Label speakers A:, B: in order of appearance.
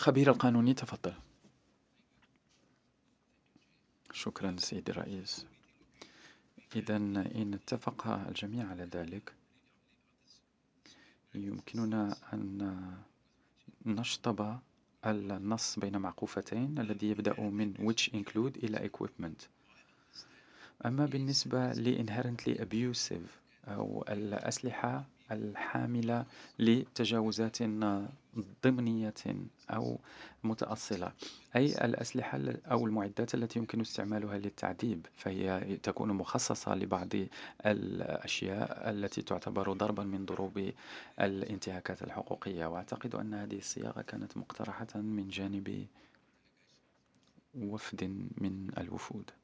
A: خبير القانوني تفضل. شكرا سيدي الرئيس. إذا إن اتفق الجميع على ذلك يمكننا أن نشطب النص بين معقوفتين الذي يبدأ من which include إلى equipment. أما بالنسبة ل inherently abusive أو الأسلحة الحاملة لتجاوزات ضمنية أو متأصلة، أي الأسلحة أو المعدات التي يمكن استعمالها للتعذيب، فهي تكون مخصصة لبعض الأشياء التي تعتبر ضربا من ضروب الانتهاكات الحقوقية. وأعتقد أن هذه الصياغة كانت مقترحة من جانب وفد من الوفود.